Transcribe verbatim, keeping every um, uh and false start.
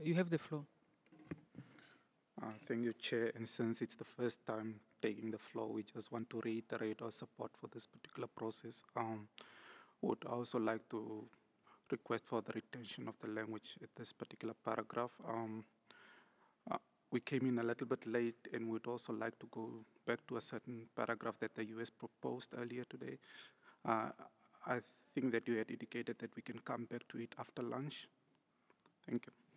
you have the floor. Uh, thank you, Chair. And since it's the first time taking the floor, we just want to reiterate our support for this particular process. Um, would also like to request for the retention of the language at this particular paragraph. Um, uh, we came in a little bit late, and we'd also like to go back to a certain paragraph that the U S proposed earlier today. Uh, I think that you had indicated that we can come back to it after lunch. Thank you.